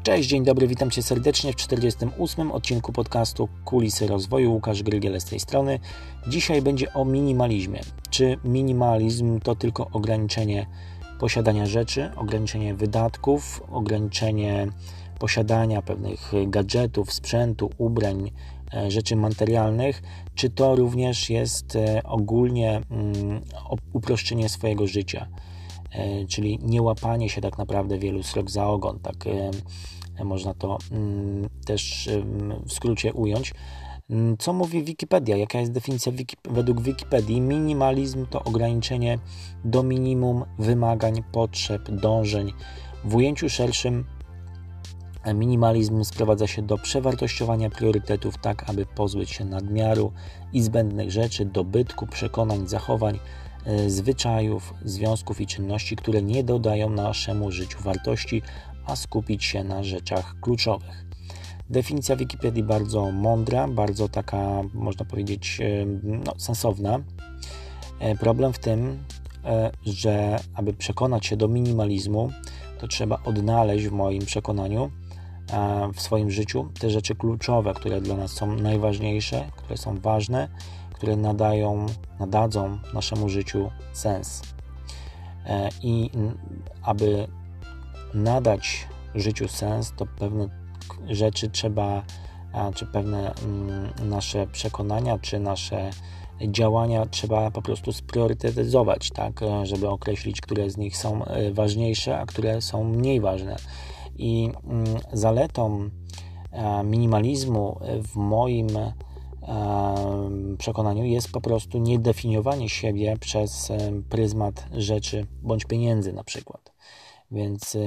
Cześć, dzień dobry, witam Cię serdecznie w 48. odcinku podcastu Kulisy Rozwoju. Łukasz Grygiel z tej strony. Dzisiaj będzie o minimalizmie. Czy minimalizm to tylko ograniczenie posiadania rzeczy, ograniczenie wydatków, ograniczenie posiadania pewnych gadżetów, sprzętu, ubrań, rzeczy materialnych, czy to również jest ogólnie uproszczenie swojego życia? Czyli nie łapanie się tak naprawdę wielu srok za ogon, tak można to też w skrócie ująć. Co mówi Wikipedia? Jaka jest definicja według Wikipedii? Minimalizm to ograniczenie do minimum wymagań, potrzeb, dążeń. W ujęciu szerszym minimalizm sprowadza się do przewartościowania priorytetów tak, aby pozbyć się nadmiaru i zbędnych rzeczy, dobytku, przekonań, zachowań, zwyczajów, związków i czynności, które nie dodają naszemu życiu wartości, a skupić się na rzeczach kluczowych. Definicja Wikipedii bardzo mądra, bardzo taka, można powiedzieć, sensowna. Problem w tym, że aby przekonać się do minimalizmu, to trzeba odnaleźć w moim przekonaniu w swoim życiu te rzeczy kluczowe, które dla nas są najważniejsze, które są ważne, które nadadzą naszemu życiu sens. I aby nadać życiu sens, to pewne rzeczy trzeba, czy pewne nasze przekonania, czy nasze działania trzeba po prostu spriorytetyzować, tak, żeby określić, które z nich są ważniejsze, a które są mniej ważne. I zaletą minimalizmu w moim przekonaniu jest po prostu niedefiniowanie siebie przez pryzmat rzeczy bądź pieniędzy na przykład. Więc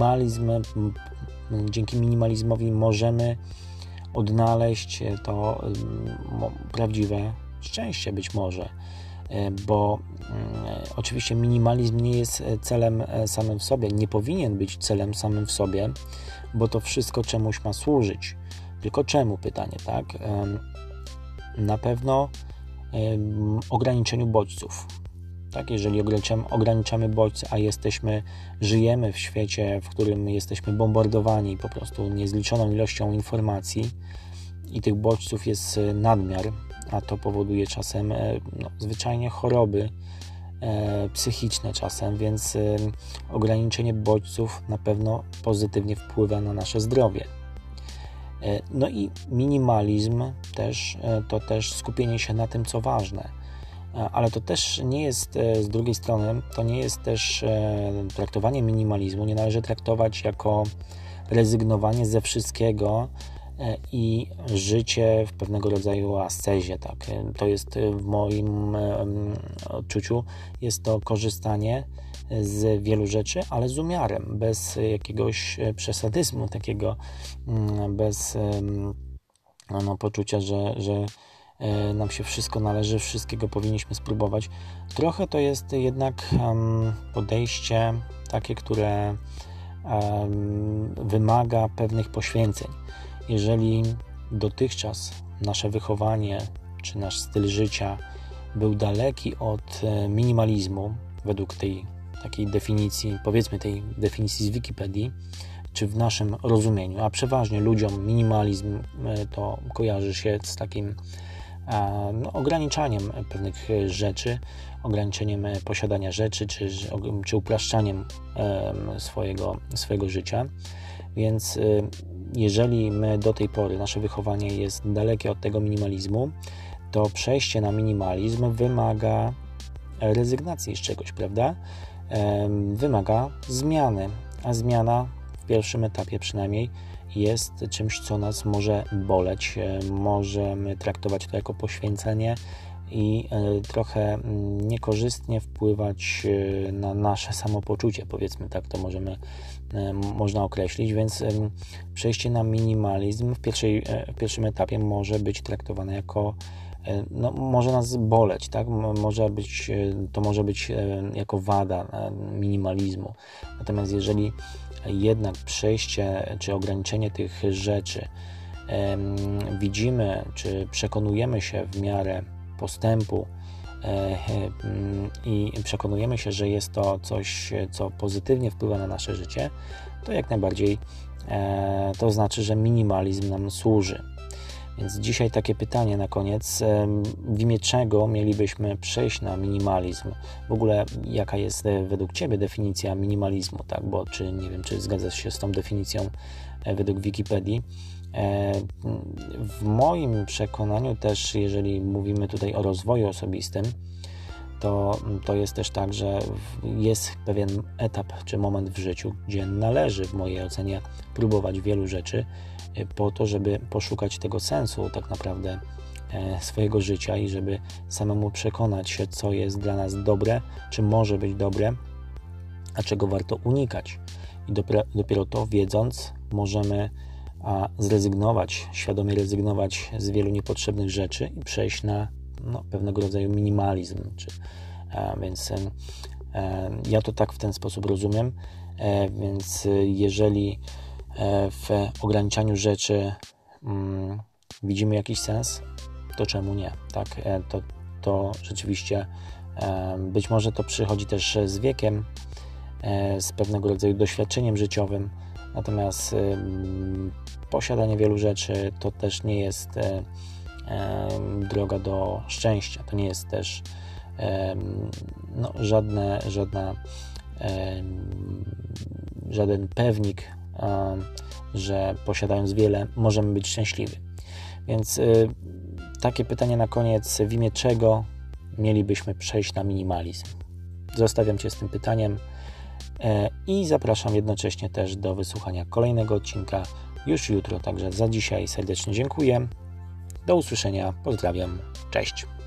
dzięki minimalizmowi możemy odnaleźć to prawdziwe szczęście być może, bo oczywiście minimalizm nie jest celem samym w sobie, nie powinien być celem samym w sobie, bo to wszystko czemuś ma służyć. Tylko czemu, pytanie, tak? Na pewno ograniczeniu bodźców. Tak, jeżeli ograniczamy bodźce, a żyjemy w świecie, w którym jesteśmy bombardowani po prostu niezliczoną ilością informacji i tych bodźców jest nadmiar, a to powoduje czasem zwyczajnie choroby psychiczne czasem, więc ograniczenie bodźców na pewno pozytywnie wpływa na nasze zdrowie. No i minimalizm to też skupienie się na tym, co ważne. Ale to też nie jest, z drugiej strony, to nie jest też traktowanie minimalizmu, nie należy traktować jako rezygnowanie ze wszystkiego i życie w pewnego rodzaju ascezie. Tak? To jest w moim odczuciu, jest to korzystanie z wielu rzeczy, ale z umiarem, bez jakiegoś przesadyzmu takiego, bez poczucia, że nam się wszystko należy, wszystkiego powinniśmy spróbować. Trochę to jest jednak podejście takie, które wymaga pewnych poświęceń. Jeżeli dotychczas nasze wychowanie czy nasz styl życia był daleki od minimalizmu, według tej takiej definicji, powiedzmy tej definicji z Wikipedii, czy w naszym rozumieniu, a przeważnie ludziom minimalizm to kojarzy się z takim ograniczaniem pewnych rzeczy, ograniczeniem posiadania rzeczy, czy upraszczaniem swojego życia. Więc jeżeli my do tej pory, nasze wychowanie jest dalekie od tego minimalizmu, to przejście na minimalizm wymaga rezygnacji z czegoś, prawda? Wymaga zmiany, a zmiana w pierwszym etapie przynajmniej jest czymś, co nas może boleć. Możemy traktować to jako poświęcenie i trochę niekorzystnie wpływać na nasze samopoczucie, powiedzmy tak, to można określić, więc przejście na minimalizm w pierwszym etapie może być traktowane jako może nas boleć, tak? To może być jako wada minimalizmu. Natomiast jeżeli jednak przejście czy ograniczenie tych rzeczy widzimy, czy przekonujemy się w miarę postępu i przekonujemy się, że jest to coś, co pozytywnie wpływa na nasze życie, to jak najbardziej to znaczy, że minimalizm nam służy. Więc dzisiaj takie pytanie na koniec, w imię czego mielibyśmy przejść na minimalizm? W ogóle jaka jest według Ciebie definicja minimalizmu, tak? Bo nie wiem, czy zgadzasz się z tą definicją według Wikipedii. W moim przekonaniu też, jeżeli mówimy tutaj o rozwoju osobistym, to jest też tak, że jest pewien etap czy moment w życiu, gdzie należy w mojej ocenie próbować wielu rzeczy po to, żeby poszukać tego sensu tak naprawdę swojego życia i żeby samemu przekonać się, co jest dla nas dobre, czy może być dobre, a czego warto unikać. I dopiero to wiedząc, możemy świadomie rezygnować z wielu niepotrzebnych rzeczy i przejść na pewnego rodzaju minimalizm. Więc ja to tak w ten sposób rozumiem. Więc jeżeli w ograniczaniu rzeczy widzimy jakiś sens, to czemu nie? Tak? To rzeczywiście być może to przychodzi też z wiekiem, z pewnego rodzaju doświadczeniem życiowym, natomiast posiadanie wielu rzeczy to też nie jest droga do szczęścia. To nie jest też żaden pewnik, że posiadając wiele możemy być szczęśliwi. Więc takie pytanie na koniec, w imię czego mielibyśmy przejść na minimalizm? Zostawiam Cię z tym pytaniem i zapraszam jednocześnie też do wysłuchania kolejnego odcinka już jutro. Także za dzisiaj serdecznie dziękuję. Do usłyszenia. Pozdrawiam. Cześć.